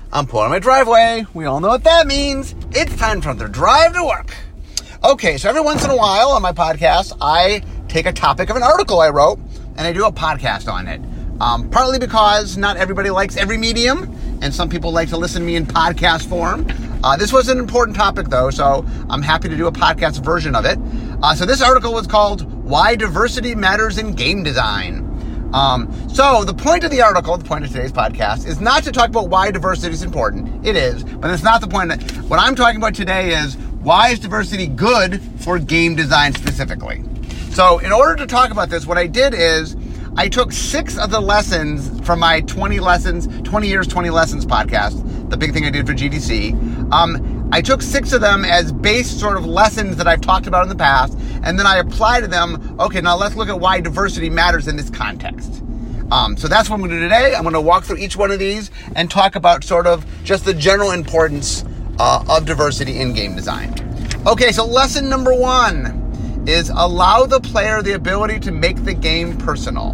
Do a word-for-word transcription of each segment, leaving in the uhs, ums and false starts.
I'm pulling in my driveway. We all know what that means. It's time for the drive to work. Okay, so every once in a while on my podcast, I take a topic of an article I wrote and I do a podcast on it. Um, partly because not everybody likes every medium, and some people like to listen to me in podcast form. Uh, this was an important topic, though, so I'm happy to do a podcast version of it. Uh, so this article was called Why Diversity Matters in Game Design. Um, so the point of the article, the point of today's podcast, is not to talk about why diversity is important. It is, but it's not the point. That, what I'm talking about today is why is diversity good for game design specifically? So in order to talk about this, what I did is I took six of the lessons from my twenty lessons, twenty years, twenty lessons podcast, the big thing I did for G D C. Um, I took six of them as base sort of lessons that I've talked about in the past, and then I applied to them, okay, now let's look at why diversity matters in this context. Um, so that's what I'm going to do today. I'm going to walk through each one of these and talk about sort of just the general importance uh, of diversity in game design. Okay, so lesson number one is allow the player the ability to make the game personal.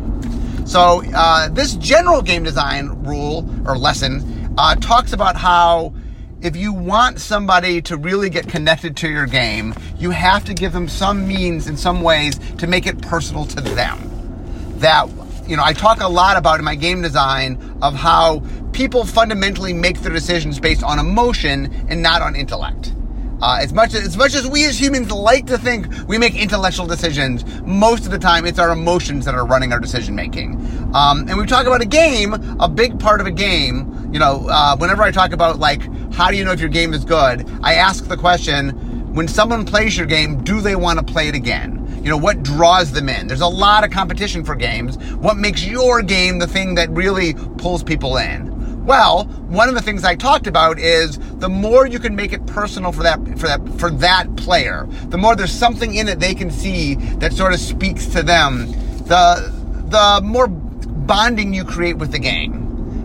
So uh, this general game design rule or lesson uh, talks about how if you want somebody to really get connected to your game, you have to give them some means in some ways to make it personal to them. That, you know, I talk a lot about in my game design of how people fundamentally make their decisions based on emotion and not on intellect. Uh, as much as, as much as we as humans like to think we make intellectual decisions, most of the time it's our emotions that are running our decision making. Um, and we talk about a game, a big part of a game, you know, uh, whenever I talk about like, how do you know if your game is good? I ask the question, when someone plays your game, do they want to play it again? You know, what draws them in? There's a lot of competition for games. What makes your game the thing that really pulls people in? Well, one of the things I talked about is the more you can make it personal for that for that for that player, the more there's something in it they can see that sort of speaks to them, the the more bonding you create with the game.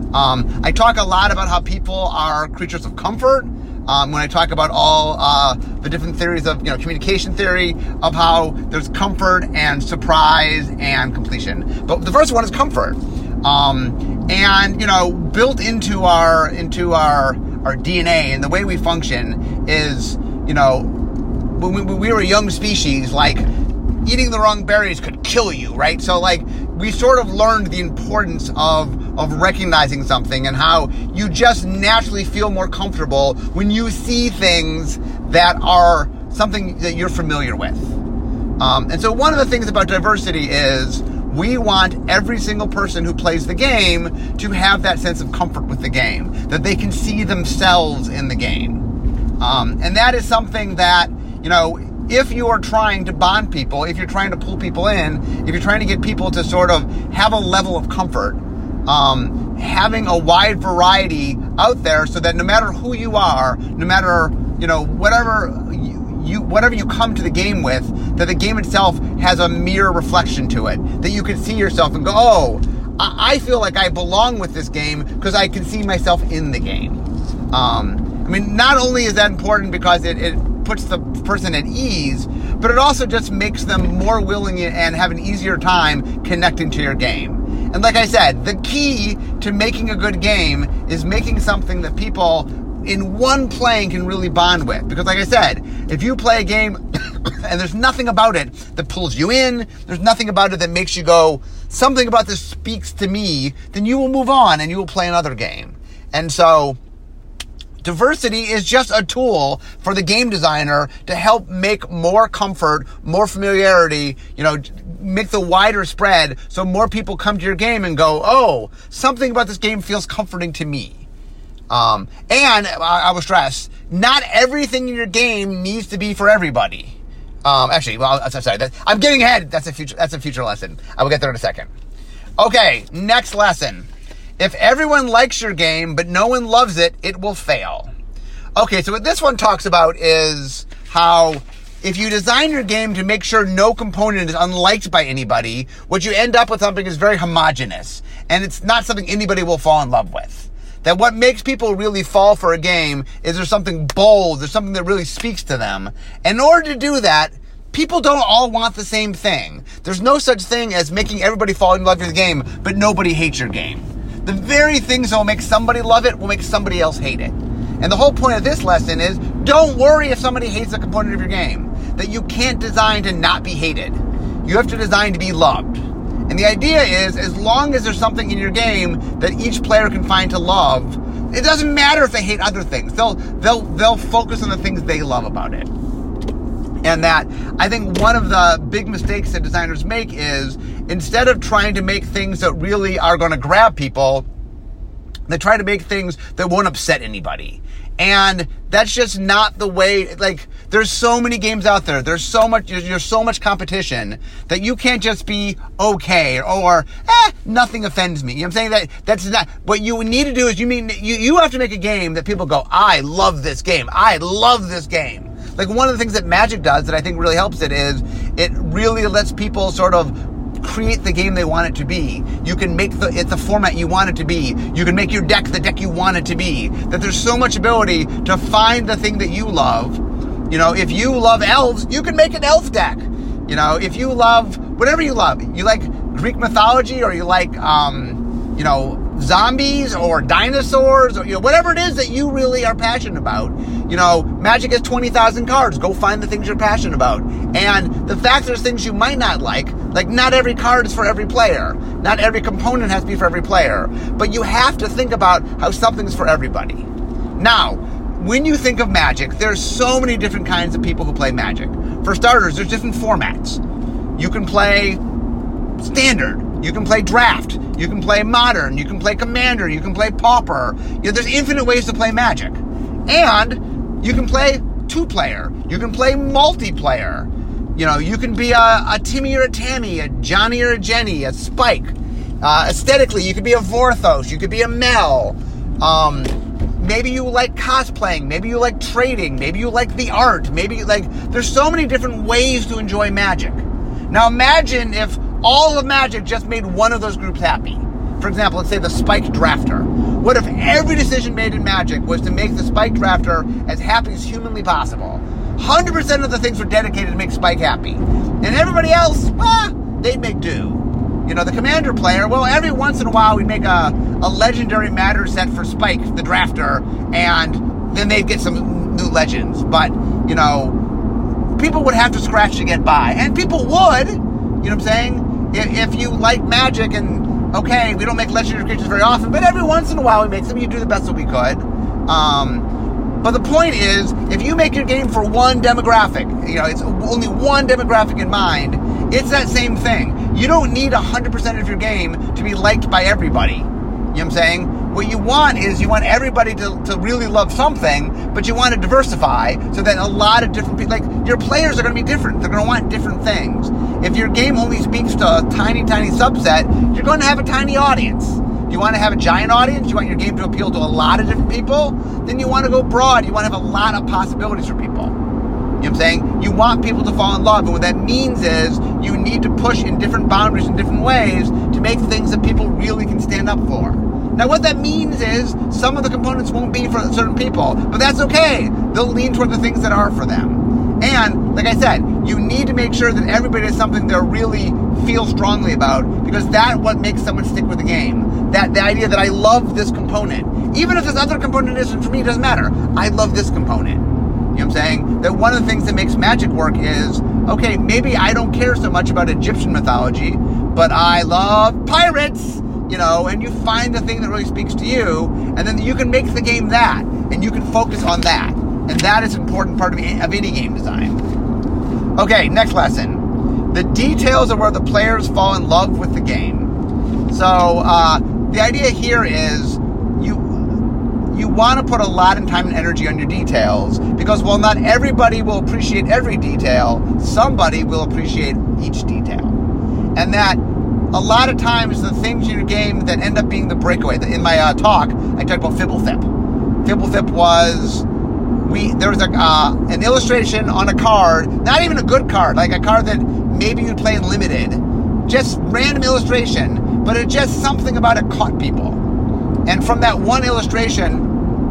Um, I talk a lot about how people are creatures of comfort. Um, when I talk about all uh, the different theories of, you know, communication theory, of how there's comfort and surprise and completion. But the first one is comfort. Um, and, you know, built into our, into our, our D N A and the way we function is, you know, when we, when we were a young species, like eating the wrong berries could kill you, right? So like we sort of learned the importance of, of recognizing something and how you just naturally feel more comfortable when you see things that are something that you're familiar with. Um, and so one of the things about diversity is we want every single person who plays the game to have that sense of comfort with the game, that they can see themselves in the game. Um, and that is something that, you know, if you are trying to bond people, if you're trying to pull people in, if you're trying to get people to sort of have a level of comfort, um, having a wide variety out there so that no matter who you are, no matter, you know, whatever you, you whatever you come to the game with, that the game itself has a mirror reflection to it, that you can see yourself and go, oh, I, I feel like I belong with this game because I can see myself in the game. Um, I mean, not only is that important because it, it puts the person at ease, but it also just makes them more willing and have an easier time connecting to your game. And like I said, the key to making a good game is making something that people in one playing can really bond with. Because like I said, if you play a game and there's nothing about it that pulls you in, there's nothing about it that makes you go, something about this speaks to me, then you will move on and you will play another game. And so diversity is just a tool for the game designer to help make more comfort, more familiarity, you know, make the wider spread so more people come to your game and go, oh, something about this game feels comforting to me. Um, and I, I will stress, not everything in your game needs to be for everybody. Um, actually, well, I'm sorry, that, I'm getting ahead. That's a future, that's a future lesson. I will get there in a second. Okay, next lesson. If everyone likes your game, but no one loves it, it will fail. Okay, so what this one talks about is how if you design your game to make sure no component is unliked by anybody, what you end up with something is very homogenous, and it's not something anybody will fall in love with. That what makes people really fall for a game is there's something bold, there's something that really speaks to them. In order to do that, people don't all want the same thing. There's no such thing as making everybody fall in love with the game, but nobody hates your game. the very things that will make somebody love it will make somebody else hate it. And the whole point of this lesson is, don't worry if somebody hates a component of your game. That you can't design to not be hated. You have to design to be loved. And the idea is, as long as there's something in your game that each player can find to love, it doesn't matter if they hate other things. They'll they'll they'll focus on the things they love about it. And that, I think one of the big mistakes that designers make is, instead of trying to make things that really are going to grab people, they try to make things that won't upset anybody. And that's just not the way, like, there's so many games out there. There's so much, there's so much competition that you can't just be okay or, eh, nothing offends me. You know what I'm saying? That, that's not, what you need to do is you mean, you, you have to make a game that people go, I love this game. I love this game. Like, one of the things that Magic does that I think really helps it is it really lets people sort of create the game they want it to be. You can make the it the format you want it to be. You can make your deck the deck you want it to be. That there's so much ability to find the thing that you love. You know, if you love elves, you can make an elf deck. You know, if you love whatever you love, you like Greek mythology, or you like um, you know, zombies or dinosaurs, or you know, whatever it is that you really are passionate about. You know, Magic has twenty thousand cards. Go find the things you're passionate about. And the fact there's things you might not like, like not every card is for every player. Not every component has to be for every player. But you have to think about how something's for everybody. Now, when you think of Magic, there's so many different kinds of people who play Magic. For starters, there's different formats. You can play Standard. You can play Draft. You can play Modern. You can play Commander. You can play Pauper. You know, there's infinite ways to play Magic. And you can play two-player. You can play multiplayer. You know, you can be a, a Timmy or a Tammy, a Johnny or a Jenny, a Spike. Uh, aesthetically, you could be a Vorthos. You could be a Mel. Um, maybe you like cosplaying. Maybe you like trading. Maybe you like the art. Maybe you like... There's so many different ways to enjoy Magic. Now imagine if all of Magic just made one of those groups happy. For example, let's say the Spike Drafter. What if every decision made in Magic was to make the Spike Drafter as happy as humanly possible? one hundred percent of the things were dedicated to make Spike happy. And everybody else, well, they'd make do. You know, the Commander player, well, every once in a while we'd make a, a legendary matter set for Spike, the Drafter, and then they'd get some new legends. But, you know, people would have to scratch to get by. And people would, you know what I'm saying? If, if you like Magic and... Okay, we don't make legendary creatures very often, but every once in a while we make some. You do the best that we could. Um, but the point is, if you make your game for one demographic, you know, it's only one demographic in mind, it's that same thing. You don't need one hundred percent of your game to be liked by everybody. You know what I'm saying? What you want is you want everybody to, to really love something, but you want to diversify so that a lot of different people, like, your players are going to be different. They're going to want different things. If your game only speaks to a tiny, tiny subset, you're going to have a tiny audience. If you want to have a giant audience, you want your game to appeal to a lot of different people, then you want to go broad. You want to have a lot of possibilities for people. You know what I'm saying? You want people to fall in love, and what that means is you need to push in different boundaries in different ways to make things that people really can stand up for. Now, what that means is some of the components won't be for certain people, but that's okay. They'll lean toward the things that are for them. And, like I said, you need to make sure that everybody has something they really feel strongly about, because that's what makes someone stick with the game. That the idea that I love this component. Even if this other component isn't for me, it doesn't matter. I love this component. You know what I'm saying? That one of the things that makes Magic work is, okay, maybe I don't care so much about Egyptian mythology, but I love pirates. You know, and you find the thing that really speaks to you, and then you can make the game that, and you can focus on that. And that is an important part of, of any game design. Okay, next lesson. The details are where the players fall in love with the game. So, uh, the idea here is you you want to put a lot of time and energy on your details, because while not everybody will appreciate every detail, somebody will appreciate each detail. And that a lot of times the things in your game that end up being the breakaway. In my uh, talk, I talked about Fibblethip. Fibblethip was, we there was a uh, an illustration on a card, not even a good card, like a card that maybe you'd play in limited. Just random illustration, but it just something about it caught people. And from that one illustration,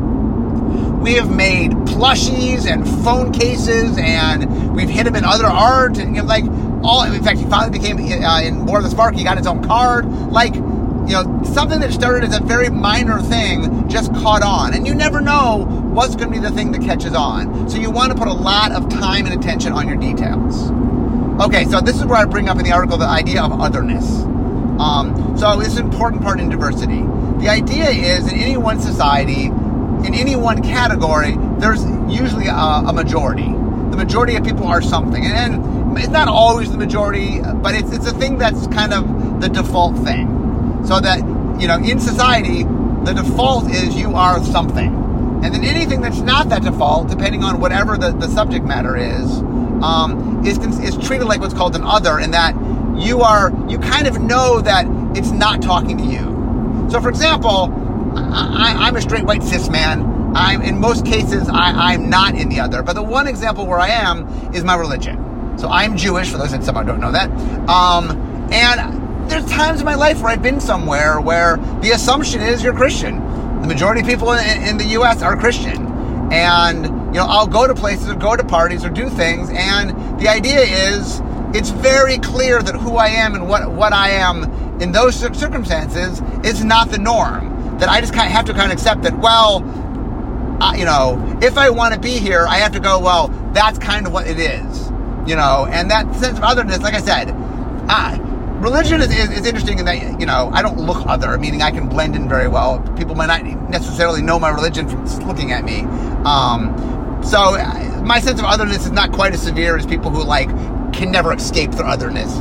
we have made plushies and phone cases, and we've hit him in other art, and you know, like all. In fact, he finally became uh, in More of the Spark. He got his own card. Like, you know, something that started as a very minor thing just caught on. And you never know what's going to be the thing that catches on. So you want to put a lot of time and attention on your details. Okay, so this is where I bring up in the article the idea of otherness. Um, so it's an important part in diversity. The idea is in any one society, in any one category, there's usually a, a majority. The majority of people are something. And, and it's not always the majority, but it's it's a thing that's kind of the default thing. So that, you know, in society, the default is you are something. And then anything that's not that default, depending on whatever the, the subject matter is, um, is, is treated like what's called an other, in that you are, you kind of know that it's not talking to you. So, for example, I, I'm a straight white cis man. I'm, in most cases, I, I'm not in the other. But the one example where I am is my religion. So I'm Jewish, for those that somehow don't know that. Um, and there's times in my life where I've been somewhere where the assumption is you're Christian. The majority of people in, in the U S are Christian. And, you know, I'll go to places or go to parties or do things. And the idea is it's very clear that who I am and what, what I am in those circumstances is not the norm. That I just kind of have to kind of accept that, well, uh, you know, if I want to be here, I have to go, well, that's kind of what it is. You know, and that sense of otherness, like I said, uh, religion is, is, is interesting in that, you know, I don't look other, meaning I can blend in very well. People might not necessarily know my religion from just looking at me. Um, so my sense of otherness is not quite as severe as people who, like, can never escape their otherness.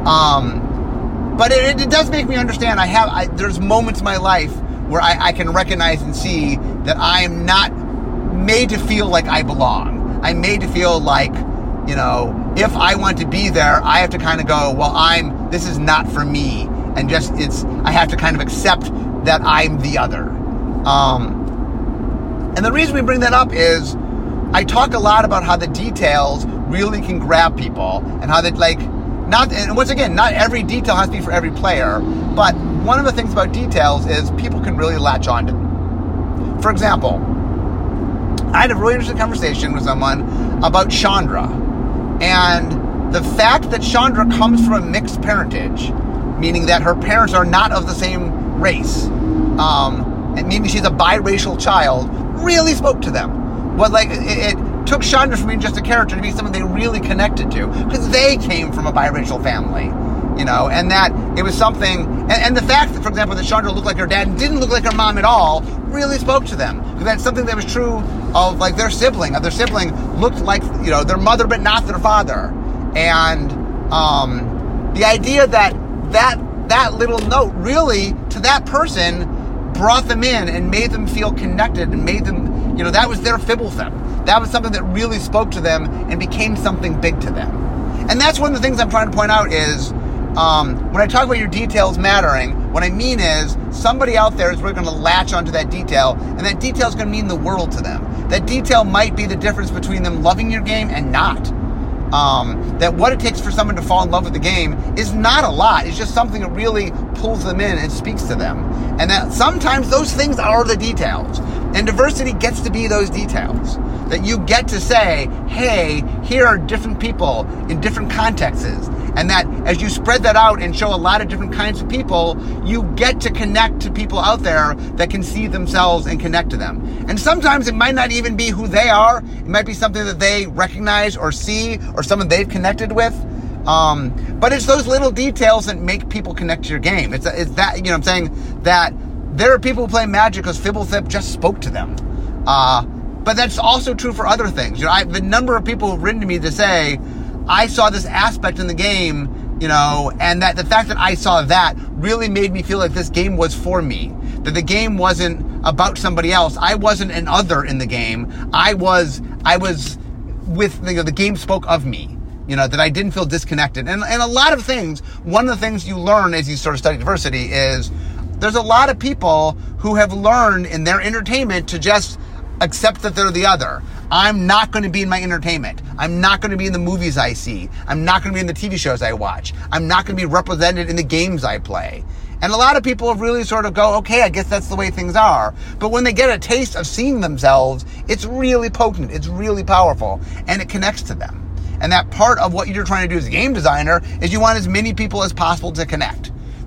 Um, but it, it does make me understand. I have, I, there's moments in my life where I, I can recognize and see that I am not made to feel like I belong. I'm made to feel like, you know, if I want to be there, I have to kind of go, well, I'm, this is not for me. And just, it's, I have to kind of accept that I'm the other. Um, and the reason we bring that up is I talk a lot about how the details really can grab people and how that, like, not, and once again, not every detail has to be for every player, but one of the things about details is people can really latch on to them. For example, I had a really interesting conversation with someone about Chandra. And the fact that Chandra comes from a mixed parentage, meaning that her parents are not of the same race, um, and meaning she's a biracial child, really spoke to them. What, like, it, it took Chandra from being just a character to be someone they really connected to, because they came from a biracial family, you know, and that it was something, and, and the fact that, for example, that Chandra looked like her dad and didn't look like her mom at all, really spoke to them, because that's something that was true of, like, their sibling, of their sibling looked like, you know, their mother but not their father. And um, the idea that that that little note really, to that person, brought them in and made them feel connected and made them, you know, that was their fibblethip. That was something that really spoke to them and became something big to them. And that's one of the things I'm trying to point out is, um, when I talk about your details mattering, what I mean is somebody out there is really going to latch onto that detail, and that detail is going to mean the world to them. That detail might be the difference between them loving your game and not. Um, that what it takes for someone to fall in love with the game is not a lot. It's just something that really pulls them in and speaks to them. And that sometimes those things are the details. And diversity gets to be those details. That you get to say, hey, here are different people in different contexts. And that as you spread that out and show a lot of different kinds of people, you get to connect to people out there that can see themselves and connect to them. And sometimes it might not even be who they are. It might be something that they recognize or see or someone they've connected with. Um, but it's those little details that make people connect to your game. It's, it's that, you know what I'm saying, that there are people who play Magic because Fibblethip just spoke to them. Uh, but that's also true for other things. You know, I, the number of people who've written to me to say, I saw this aspect in the game, you know, and that the fact that I saw that really made me feel like this game was for me. That the game wasn't about somebody else. I wasn't an other in the game. I was, I was with, you know, the game spoke of me. You know, that I didn't feel disconnected. And, and a lot of things, one of the things you learn as you sort of study diversity is there's a lot of people who have learned in their entertainment to just accept that they're the other. I'm not going to be in my entertainment. I'm not going to be in the movies I see. I'm not going to be in the T V shows I watch. I'm not going to be represented in the games I play. And a lot of people really sort of go, okay, I guess that's the way things are. But when they get a taste of seeing themselves, it's really potent. It's really powerful. And it connects to them. And that part of what you're trying to do as a game designer is you want as many people as possible to connect.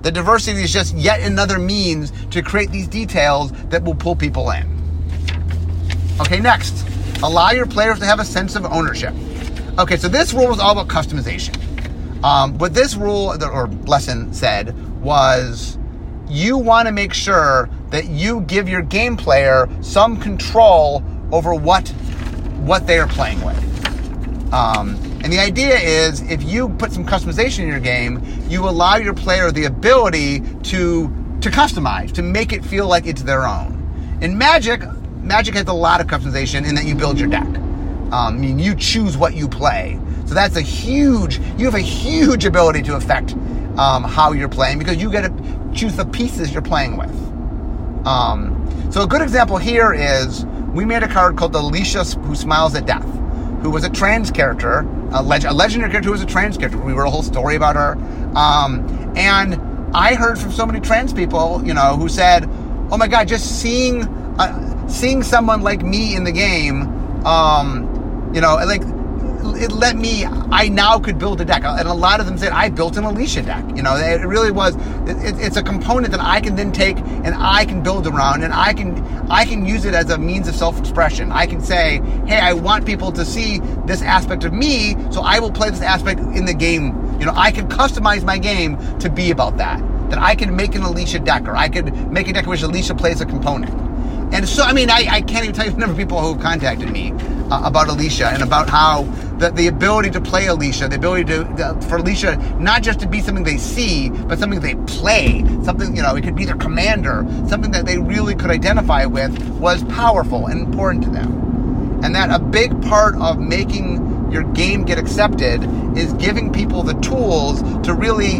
The diversity is just yet another means to create these details that will pull people in. Okay, next, allow your players to have a sense of ownership. Okay, so this rule was all about customization. Um, what this rule or lesson said was you want to make sure that you give your game player some control over what what they are playing with. Um, and the idea is if you put some customization in your game, you allow your player the ability to to customize, to make it feel like it's their own. In Magic, Magic has a lot of customization in that you build your deck. Um, I mean, you choose what you play. So that's a huge, you have a huge ability to affect um, how you're playing because you get to choose the pieces you're playing with. Um, so a good example here is we made a card called Alicia Who Smiles at Death, who was a trans character, a, leg- a legendary character who was a trans character. We wrote a whole story about her. Um, and I heard from so many trans people, you know, who said, oh my God, just seeing uh, seeing someone like me in the game, um, you know, like, it let me, I now could build a deck. And a lot of them said, I built an Alicia deck. You know, it really was, it, it's a component that I can then take and I can build around and I can, I can use it as a means of self-expression. I can say, hey, I want people to see this aspect of me, so I will play this aspect in the game. You know, I can customize my game to be about that. That I can make an Alicia deck, or I could make a deck in which Alicia plays a component. And so, I mean, I, I can't even tell you the number of people who contacted me uh, about Alicia and about how the, the ability to play Alicia, the ability to, the, for Alicia not just to be something they see, but something they play, something, you know, it could be their commander, something that they really could identify with was powerful and important to them. And that a big part of making your game get accepted is giving people the tools to really,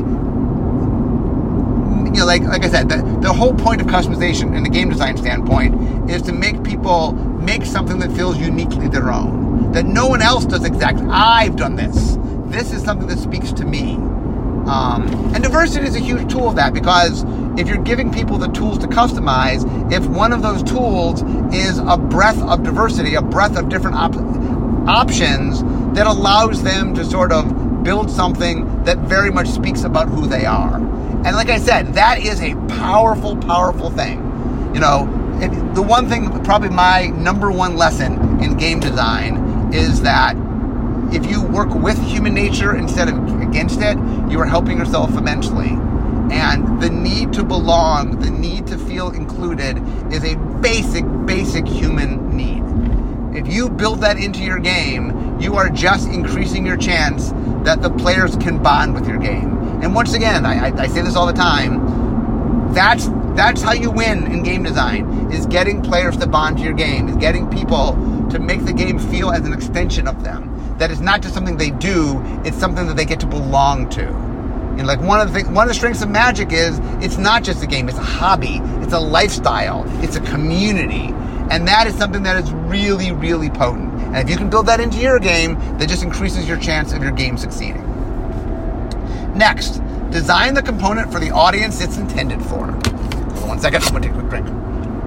you know, like like I said, the, the whole point of customization in the game design standpoint is to make people make something that feels uniquely their own. That no one else does exactly. I've done this. This is something that speaks to me. Um, and diversity is a huge tool of that because if you're giving people the tools to customize, if one of those tools is a breadth of diversity, a breadth of different op- options that allows them to sort of build something that very much speaks about who they are. And like I said, that is a powerful, powerful thing. You know, it, the one thing, probably my number one lesson in game design is that if you work with human nature instead of against it, you are helping yourself immensely. And the need to belong, the need to feel included is a basic, basic human need. If you build that into your game, you are just increasing your chance that the players can bond with your game. And once again, I, I, I say this all the time, that's that's how you win in game design, is getting players to bond to your game, is getting people to make the game feel as an extension of them. That it's not just something they do, it's something that they get to belong to. You know, like one of the things, one of the strengths of Magic is it's not just a game, it's a hobby, it's a lifestyle, it's a community. And that is something that is really, really potent. And if you can build that into your game, that just increases your chance of your game succeeding. Next, design the component for the audience it's intended for. Hold on one second, I'm gonna take a quick drink.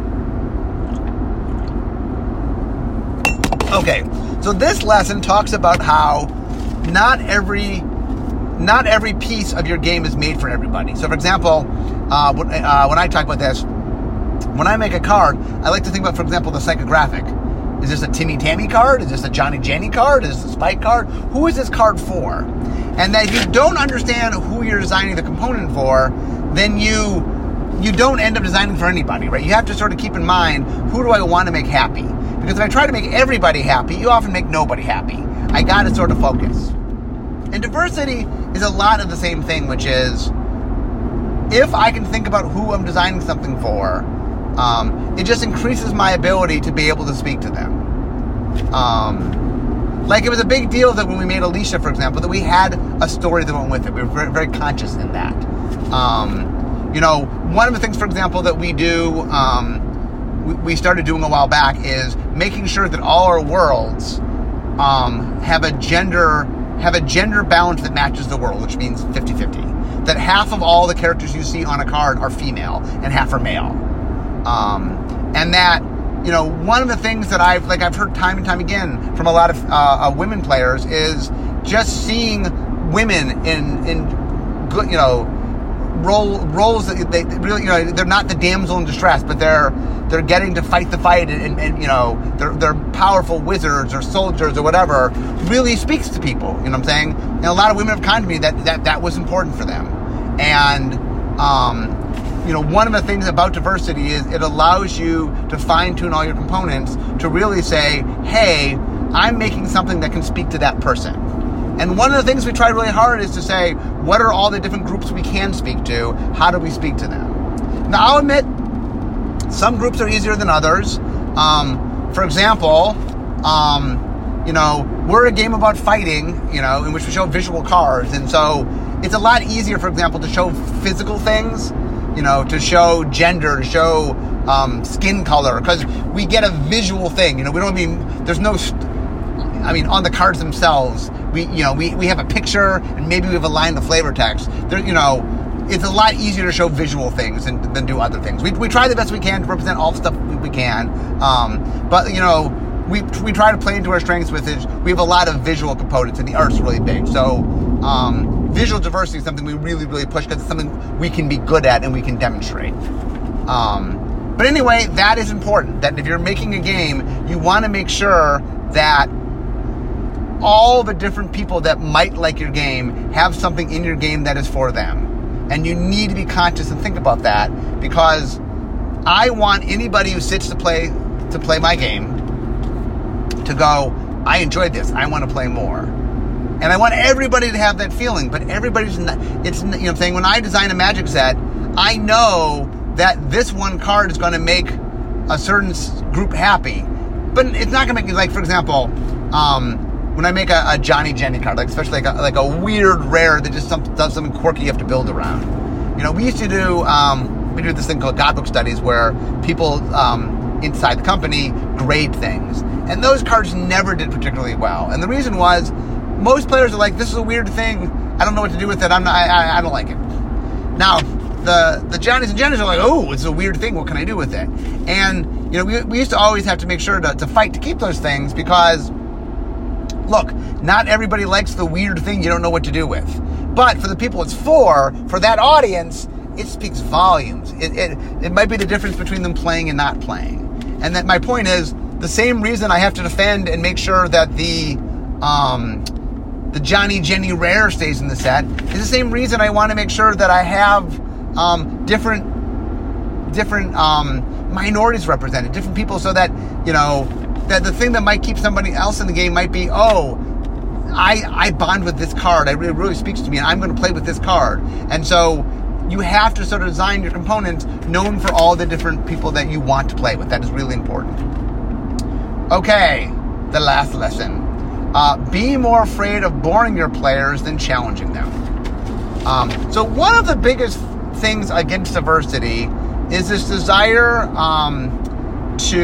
Okay, so this lesson talks about how not every not every piece of your game is made for everybody. So for example, uh, when, uh, when I talk about this, when I make a card, I like to think about, for example, the psychographic. Is this a Timmy Tammy card? Is this a Johnny Janny card? Is this a Spike card? Who is this card for? And that if you don't understand who you're designing the component for, then you you don't end up designing for anybody, right? You have to sort of keep in mind, who do I want to make happy? Because if I try to make everybody happy, you often make nobody happy. I got to sort of focus. And diversity is a lot of the same thing, which is, if I can think about who I'm designing something for, um, it just increases my ability to be able to speak to them. Um, like, it was a big deal that when we made Alicia, for example, that we had a story that went with it. We were very, very conscious in that. Um, you know, one of the things, for example, that we do, um, we, we started doing a while back is making sure that all our worlds um, have a gender have a gender balance that matches the world, which means fifty-fifty. That half of all the characters you see on a card are female and half are male. Um, and that, you know, one of the things that I've, like I've heard time and time again from a lot of uh, uh, women players is just seeing women in, in good, you know, role roles that they really, you know, they're not the damsel in distress, but they're they're getting to fight the fight, and, and, and you know, they're they're powerful wizards or soldiers or whatever, really speaks to people. You know what I'm saying? And a lot of women have come to me that that, that was important for them. And um, you know, one of the things about diversity is it allows you to fine-tune all your components to really say, hey, I'm making something that can speak to that person. And one of the things we try really hard is to say, what are all the different groups we can speak to? How do we speak to them? Now, I'll admit, some groups are easier than others. Um, for example, um, you know, we're a game about fighting, you know, in which we show visual cards. And so it's a lot easier, for example, to show physical things, you know, to show gender, to show um, skin color, because we get a visual thing. You know, we don't mean, there's no, I mean, on the cards themselves, we, you know, we, we have a picture and maybe we have a line of flavor text. There, you know, it's a lot easier to show visual things than, than do other things. We, we try the best we can to represent all the stuff we, we can. Um, but, you know, we we try to play into our strengths with it. We have a lot of visual components, and the art's really big. So um, visual diversity is something we really, really push because it's something we can be good at and we can demonstrate. Um, but anyway, that is important. That if you're making a game, you want to make sure that all the different people that might like your game have something in your game that is for them. And you need to be conscious and think about that, because I want anybody who sits to play to play my game to go, I enjoyed this, I want to play more. And I want everybody to have that feeling, but everybody's not, it's, you know what I'm saying, when I design a Magic set, I know that this one card is going to make a certain group happy, but it's not going to make, like, for example, um, when I make a, a Johnny Jenny card, like especially like a, like a weird rare that just some, does something quirky you have to build around. You know, we used to do, um, we do this thing called Godbook studies where people um, inside the company grade things. And those cards never did particularly well. And the reason was, most players are like, this is a weird thing, I don't know what to do with it, I'm not, I, I, I don't like it. Now, the the Johnnies and Jennies are like, oh, it's a weird thing, what can I do with it? And, you know, we, we used to always have to make sure to, to fight to keep those things, because look, not everybody likes the weird thing you don't know what to do with. But for the people it's for, for that audience, it speaks volumes. It, it, it might be the difference between them playing and not playing. And that my point is, the same reason I have to defend and make sure that the um, the Johnny Jenny rare stays in the set is the same reason I want to make sure that I have um, different different um, minorities represented, different people, so that, you know, that the thing that might keep somebody else in the game might be, oh, I I bond with this card. It really, really speaks to me, and I'm going to play with this card. And so you have to sort of design your components knowing for all the different people that you want to play with. That is really important. Okay, the last lesson. Uh, be more afraid of boring your players than challenging them. Um, so one of the biggest things against diversity is this desire um, to,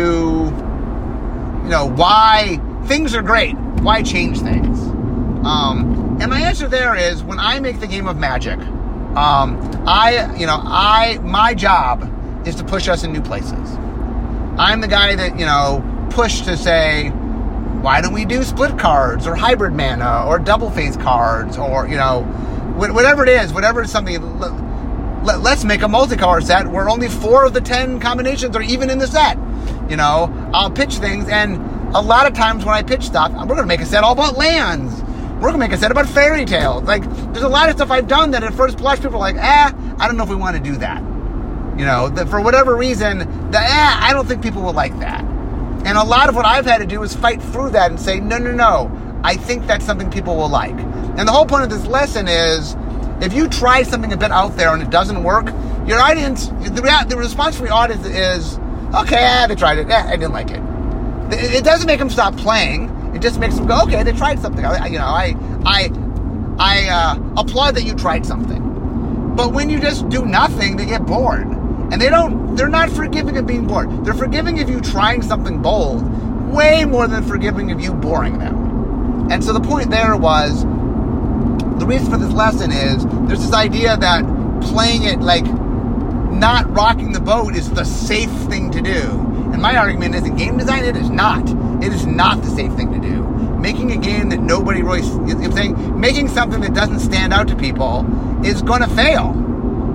you know, why things are great, why change things? Um, and my answer there is, when I make the game of Magic, um, I, you know, I, my job is to push us in new places. I'm the guy that, you know, push to say, why don't we do split cards or hybrid mana or double face cards, or, you know, whatever it is, whatever is something, let's make a multicolor set where only four of the ten combinations are even in the set. You know, I'll pitch things, and a lot of times when I pitch stuff, we're going to make a set all about lands. We're going to make a set about fairy tales. Like, there's a lot of stuff I've done that at first blush people are like, eh, I don't know if we want to do that. You know, that for whatever reason, the, eh, I don't think people will like that. And a lot of what I've had to do is fight through that and say, no, no, no, I think that's something people will like. And the whole point of this lesson is, if you try something a bit out there and it doesn't work, your audience, the, the response from your audience is, okay, ah, they tried it, eh, I didn't like it. It doesn't make them stop playing. It just makes them go, okay, they tried something. I, you know, I, I, I uh, applaud that you tried something. But when you just do nothing, they get bored. And they don't, they're not forgiving of being bored. They're forgiving of you trying something bold way more than forgiving of you boring them. And so the point there was, the reason for this lesson is, there's this idea that playing it, like, not rocking the boat is the safe thing to do. And my argument is, in game design, it is not. It is not the safe thing to do. Making a game that nobody really, you know what I'm saying, making something that doesn't stand out to people is going to fail.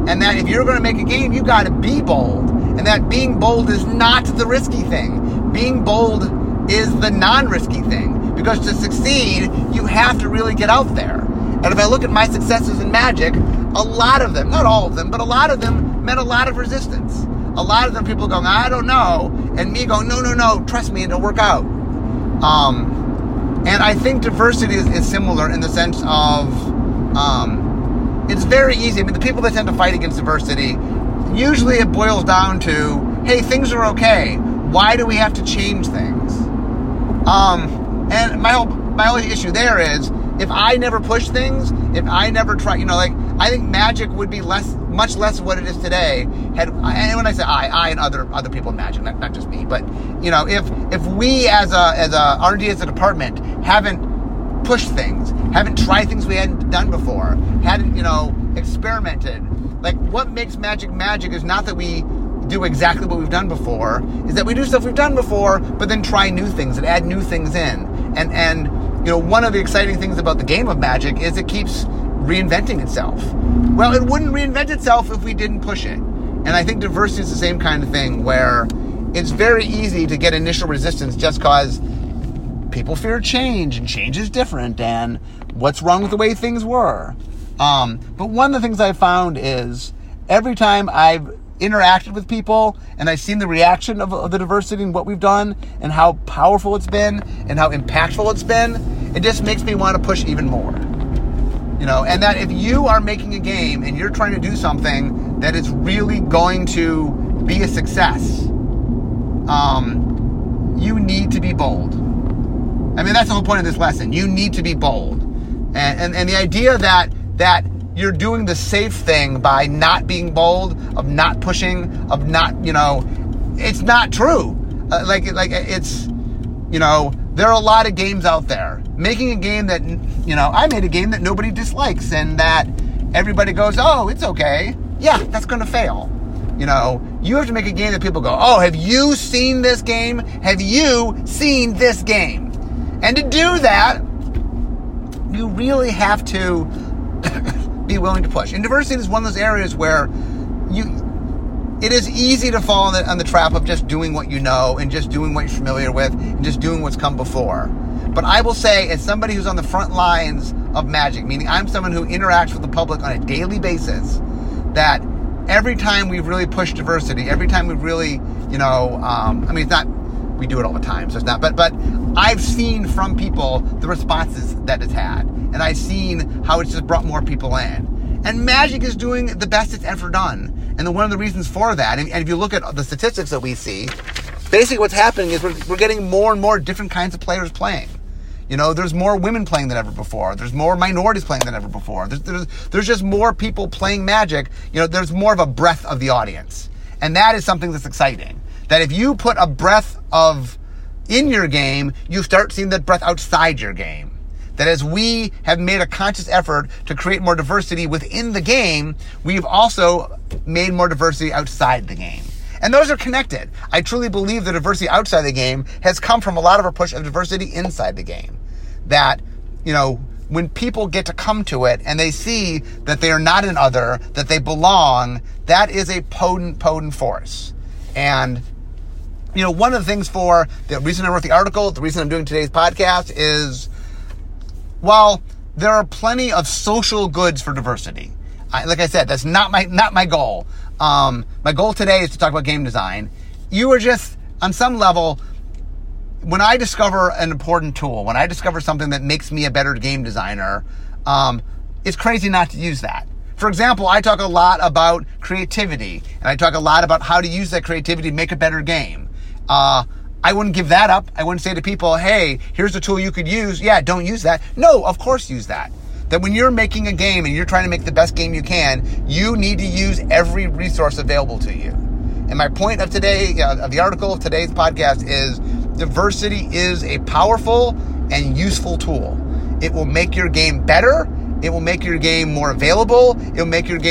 And that if you're going to make a game, you got to be bold. And that being bold is not the risky thing. Being bold is the non-risky thing. Because to succeed, you have to really get out there. And if I look at my successes in Magic, a lot of them, not all of them, but a lot of them met a lot of resistance. A lot of them, people going, I don't know. And me going, no, no, no, trust me, it'll work out. Um, and I think diversity is, is similar in the sense of, um, it's very easy. I mean, the people that tend to fight against diversity, usually it boils down to, hey, things are okay. Why do we have to change things? Um, and my whole, my only issue there is, if I never push things, if I never try, you know, like, I think Magic would be less, much less what it is today. Had, and when I say I, I and other other people in Magic, not, not just me, but, you know, if if we as a as a R and D as a department haven't pushed things, haven't tried things we hadn't done before, hadn't, you know, experimented, like, what makes Magic Magic is not that we do exactly what we've done before, is that we do stuff we've done before, but then try new things and add new things in. And and you know, one of the exciting things about the game of Magic is it keeps reinventing itself. Well, it wouldn't reinvent itself if we didn't push it. And I think diversity is the same kind of thing, where it's very easy to get initial resistance just because people fear change, and change is different, and what's wrong with the way things were. Um, but one of the things I've found is every time I've interacted with people and I've seen the reaction of, of the diversity and what we've done and how powerful it's been and how impactful it's been, it just makes me want to push even more. You know, and that if you are making a game and you're trying to do something that is really going to be a success, um, you need to be bold. I mean, that's the whole point of this lesson. You need to be bold. And and, and the idea that that you're doing the safe thing by not being bold, of not pushing, of not, you know, it's not true. Uh, like, like it's, you know, there are a lot of games out there. Making a game that, you know, I made a game that nobody dislikes and that everybody goes, oh, it's okay. Yeah, that's going to fail. You know, you have to make a game that people go, oh, have you seen this game? Have you seen this game? And to do that, you really have to be willing to push. And diversity is one of those areas where you, it is easy to fall on the, on the trap of just doing what you know and just doing what you're familiar with and just doing what's come before. But I will say, as somebody who's on the front lines of Magic, meaning I'm someone who interacts with the public on a daily basis, that every time we've really pushed diversity, every time we've really, you know, um, I mean, it's not, we do it all the time, so it's not, but, but I've seen from people the responses that it's had. And I've seen how it's just brought more people in. And Magic is doing the best it's ever done. And one of the reasons for that, and, and if you look at the statistics that we see, basically what's happening is we're, we're getting more and more different kinds of players playing. You know, there's more women playing than ever before. There's more minorities playing than ever before. There's, there's, there's just more people playing Magic. You know, there's more of a breadth of the audience. And that is something that's exciting. That if you put a breadth of in your game, you start seeing that breadth outside your game. That as we have made a conscious effort to create more diversity within the game, we've also made more diversity outside the game. And those are connected. I truly believe the diversity outside the game has come from a lot of our push of diversity inside the game. That, you know, when people get to come to it and they see that they are not an other, that they belong, that is a potent, potent force. And, you know, one of the things for the reason I wrote the article, the reason I'm doing today's podcast is, while there are plenty of social goods for diversity, I, like I said, that's not my not my goal. Um, my goal today is to talk about game design. You are just, on some level, when I discover an important tool, when I discover something that makes me a better game designer, um, it's crazy not to use that. For example, I talk a lot about creativity, and I talk a lot about how to use that creativity to make a better game. Uh, I wouldn't give that up. I wouldn't say to people, hey, here's a tool you could use. Yeah, don't use that. No, of course use that. That when you're making a game and you're trying to make the best game you can, you need to use every resource available to you. And my point of today, uh, of the article of today's podcast is diversity is a powerful and useful tool. It will make your game better. It will make your game more available. It will make your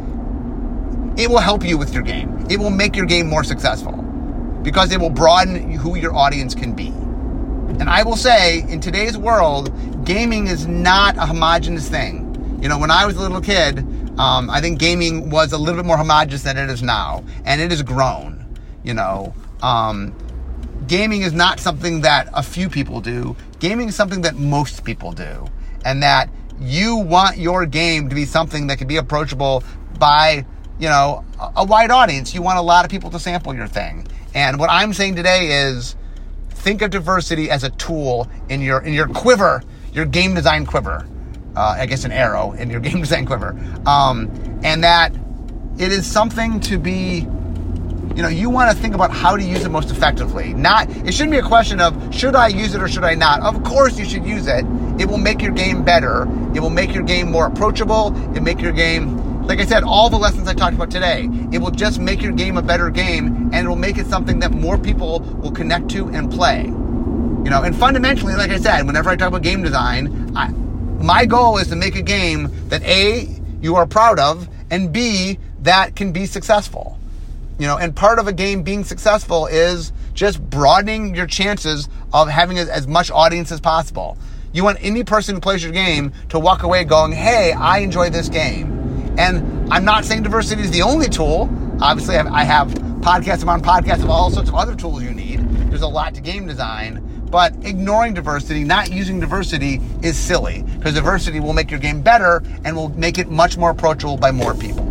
game, it will help you with your game. It will make your game more successful. Because it will broaden who your audience can be. And I will say, in today's world, gaming is not a homogenous thing. You know, when I was a little kid, Um, I think gaming was a little bit more homogenous than it is now, and it has grown. You know, um, gaming is not something that a few people do. Gaming is something that most people do, and that you want your game to be something that can be approachable by, you know, a, a wide audience. You want a lot of people to sample your thing. And what I'm saying today is, think of diversity as a tool in your in your quiver, your game design quiver. Uh, I guess an arrow in your game design quiver. Um, and that it is something to be, you know, you want to think about how to use it most effectively. Not, it shouldn't be a question of, should I use it or should I not? Of course you should use it. It will make your game better. It will make your game more approachable. It will make your game, like I said, all the lessons I talked about today, it will just make your game a better game, and it will make it something that more people will connect to and play. You know, and fundamentally, like I said, whenever I talk about game design, I, my goal is to make a game that A, you are proud of, and B, that can be successful. You know, and part of a game being successful is just broadening your chances of having as much audience as possible. You want any person who plays your game to walk away going, hey, I enjoy this game. And I'm not saying diversity is the only tool. Obviously, I have podcasts upon podcasts of all sorts of other tools you need. There's a lot to game design. But ignoring diversity, not using diversity, is silly, because diversity will make your game better and will make it much more approachable by more people.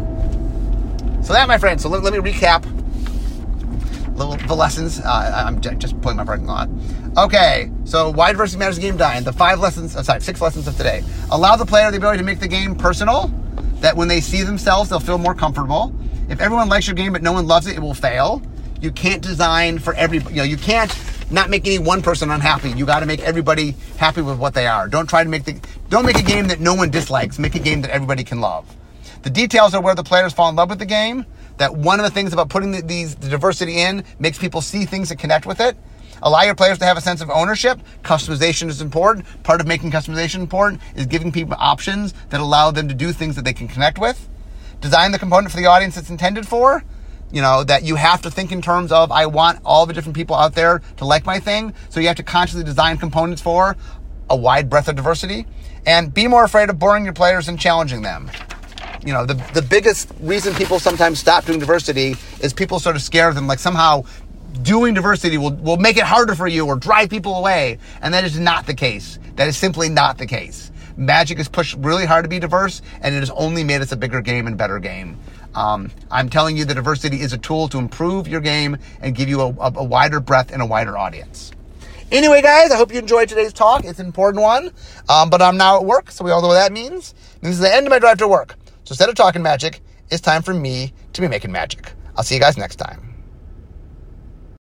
So that, my friends, so let, let me recap little, the lessons. Uh, I'm just pulling my parking lot. Okay, so why diversity matters in game design. The five lessons, uh, sorry, six lessons of today. Allow the player the ability to make the game personal, that when they see themselves, they'll feel more comfortable. If everyone likes your game but no one loves it, it will fail. You can't design for everybody. You know, you can't not make any one person unhappy. You got to make everybody happy with what they are. Don't try to make the, don't make a game that no one dislikes. Make a game that everybody can love. The details are where the players fall in love with the game. That one of the things about putting the, these the diversity in makes people see things and connect with it. Allow your players to have a sense of ownership. Customization is important. Part of making customization important is giving people options that allow them to do things that they can connect with. Design the component for the audience it's intended for. You know, that you have to think in terms of, I want all the different people out there to like my thing. So you have to consciously design components for a wide breadth of diversity. And be more afraid of boring your players and challenging them. You know, the the biggest reason people sometimes stop doing diversity is people sort of scare them, like somehow doing diversity will, will make it harder for you or drive people away. And that is not the case. That is simply not the case. Magic has pushed really hard to be diverse, and it has only made us a bigger game and better game. Um, I'm telling you that diversity is a tool to improve your game and give you a, a, a wider breadth and a wider audience. Anyway, guys, I hope you enjoyed today's talk. It's an important one, um, but I'm now at work, so we all know what that means. This is the end of my drive to work. So instead of talking magic, it's time for me to be making magic. I'll see you guys next time.